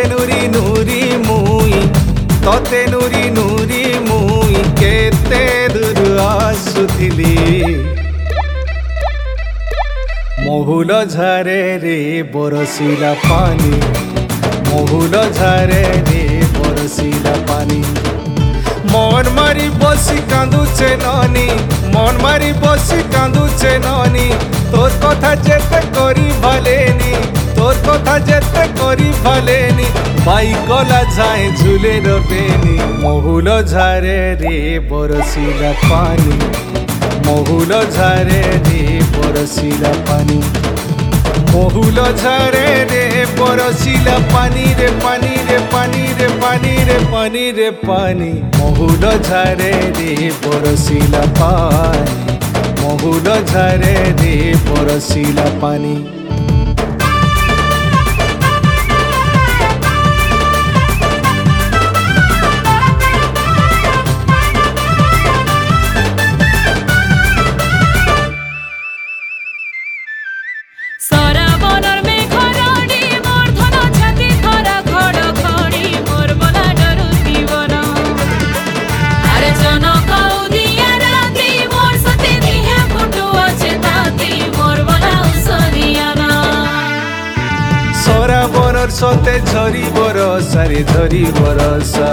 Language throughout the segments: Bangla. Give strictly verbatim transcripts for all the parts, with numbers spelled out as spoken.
নুরি নুরি মুই তোতে নুরি নুরি মুই কেতে দূর আসুଥିଲି মহুল ঝরে রে বরসিলা পানি মহুল ঝরে রে বরসিলা পানি মন মারি বসি কাঁদুছে ননি মন মারি বসি কাঁদুছে ননি তোর কথা যেতে করি ভালেনি তোর কথা যেতে করি ভালেনি বাই গলা যায় ঝুলে রবেনি মহুল ঝরে রে বরসিলা পানি মহুল ঝরে রে বরসিলা পানি মহুল ঝরে রে বরসিলা পানি রে পানি রে পানি রে পানি রে পানি রে পানি মহুল ঝরে রে বরসিলা পানি মহুল ঝরে রে বরসিলা পানি সতে ঝরি বরসারে ঝরি বরসা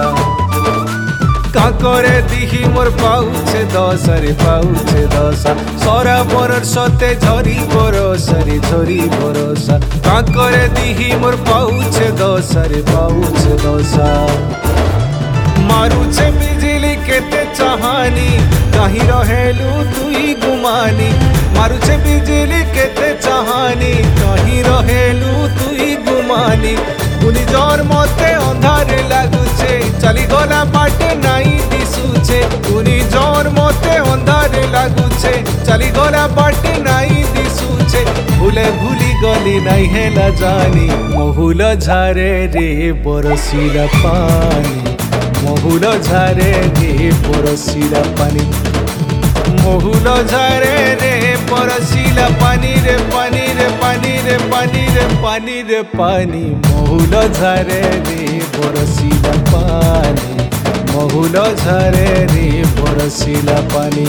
কাকরে দিহি মোর পাউছে দশরে পাউছে দশা সরা বরর সতে ঝরি বরসারে ঝরি বরসা কাকরে দিহি মোর পাউছে দশরে পাউছে দশা মারুছে বিজলি কেতে চাহানি কাহি রহেলু তুই গুমানি মারুছে বিজলি কেতে চাহানি কাহি রহেলু তুই গুমানি গুনি জ্বর মতে অন্ধারে লাগুছে চালি গলা বাটে নাই দিশুছে গুনি জ্বর মতে অন্ধারে লাগুছে চালি গলা বাটে নাই দিশুছে ভুলে ভুলি গলি নাই হেলা জানি মহুল ঝরে রে বরসিলা পানি মহুল ঝরে রে বরসিলা পানি মহুল ঝরে রে বরসিলা পানি রে পানি রে পানি রে পানি রে পানি রে পানি মহুল ঝরে রে বরসিলা পানি মহুল ঝরে রে বরসিলা পানি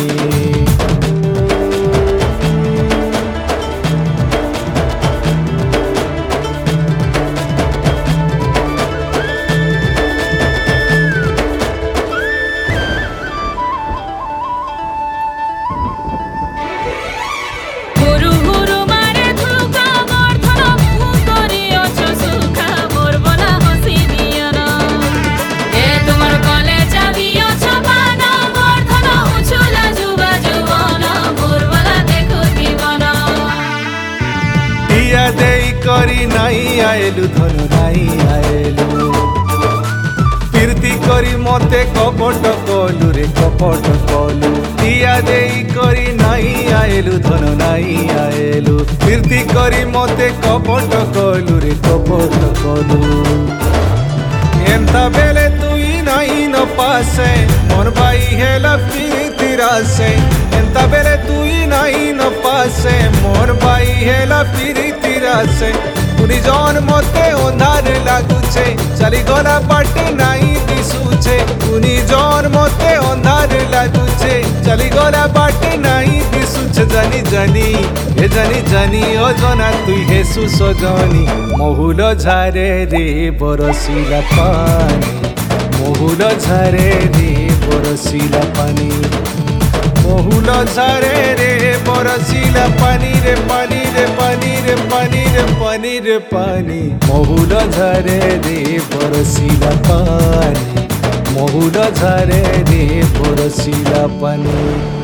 করি নাই আয়েলু ধনু নাই আয়েলু ফিরতি করি মতে কপট কলু রে কপট কলু দিয়া দেই করি নাই আয়েলু ধনু নাই আয়েলু ফিরতি করি মতে কপট কলু রে কপট কলু এন্তা বেলে তুই নাই ন পাশে মোর ভাই হেলা ফিরতি রাসে এন্তা বেলে তুই নাই ন পাশে মোর ভাই হেলা ফিরতি রাসে পুনি জন মতে অন্ধার লাগুছে চালি গলা বাটে নাই দিশুছে পুনি জন মতে অন্ধার লাগুছে চালি গলা বাটে নাই দিশুছে জানি জানি এ জানি জানি অজনা তুই হেসু সজনি মহুল ঝরে রে বরসিলা পানি মহুল ঝরে রে বরসিলা পানি মহুল ঝরে রে বরসিলা পানি রে পানি রে পানি রে পানি রে পানি রে পানি মহুল ঝরে রে বরসিলা পানি মহুল ঝরে রে বরসিলা পানি।